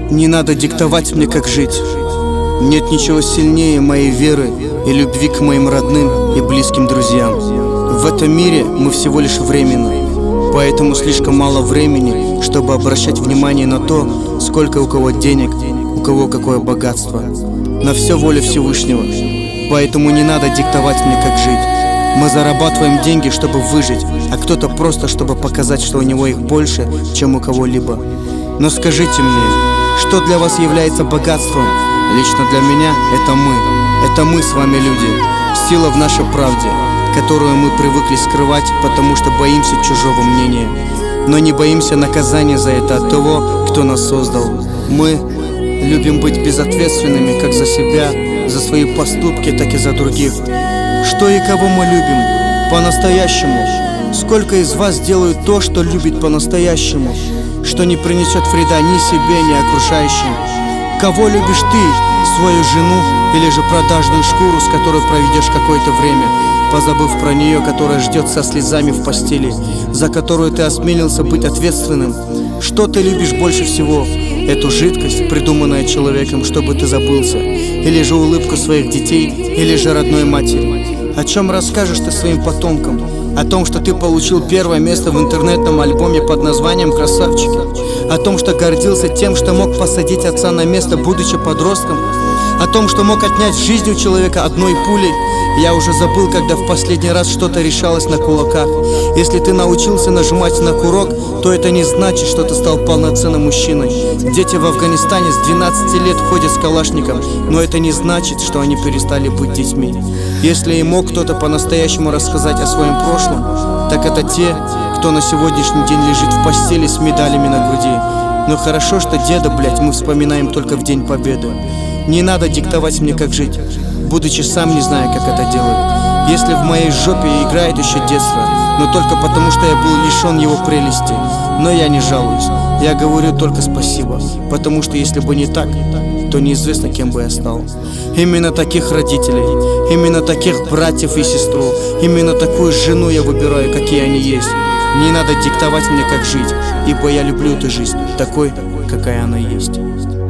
Не надо диктовать мне, как жить. Нет ничего сильнее моей веры и любви к моим родным и близким друзьям. В этом мире мы всего лишь временны, поэтому слишком мало времени, чтобы обращать внимание на то, сколько у кого денег, у кого какое богатство. На все воля Всевышнего, поэтому не надо диктовать мне, как жить. Мы зарабатываем деньги, чтобы выжить, а кто-то просто, чтобы показать, что у него их больше, чем у кого-либо. Но скажите мне, что для вас является богатством? Лично для меня это мы. Это мы с вами, люди. Сила в нашей правде, которую мы привыкли скрывать, потому что боимся чужого мнения. Но не боимся наказания за это от того, кто нас создал. Мы любим быть безответственными как за себя, за свои поступки, так и за других. Что и кого мы любим по-настоящему? Сколько из вас делают то, что любит по-настоящему, что не принесет вреда ни себе, ни окружающим? Кого любишь ты? Свою жену или же продажную шкуру, с которой проведешь какое-то время, позабыв про нее, которая ждет со слезами в постели, за которую ты осмелился быть ответственным? Что ты любишь больше всего? Эту жидкость, придуманную человеком, чтобы ты забылся? Или же улыбку своих детей? Или же родной матери? О чем расскажешь ты своим потомкам? О том, что ты получил первое место в интернетном альбоме под названием «Красавчики»? О том, что гордился тем, что мог посадить отца на место, будучи подростком? О том, что мог отнять жизнь у человека одной пулей? Я уже забыл, когда в последний раз что-то решалось на кулаках. Если ты научился нажимать на курок, то это не значит, что ты стал полноценным мужчиной. Дети в Афганистане с 12 лет ходят с калашником, но это не значит, что они перестали быть детьми. Если и мог кто-то по-настоящему рассказать о своем прошлом, так это те, кто на сегодняшний день лежит в постели с медалями на груди. Но хорошо, что деда, блять, мы вспоминаем только в День Победы. Не надо диктовать мне, как жить, будучи сам не зная, как это делают. Если в моей жопе играет еще детство, но только потому, что я был лишен его прелести. Но я не жалуюсь, я говорю только спасибо, потому что если бы не так, то неизвестно, кем бы я стал. Именно таких родителей, именно таких братьев и сестру, именно такую жену я выбираю, какие они есть. Не надо диктовать мне, как жить, ибо я люблю эту жизнь такой, какая она есть.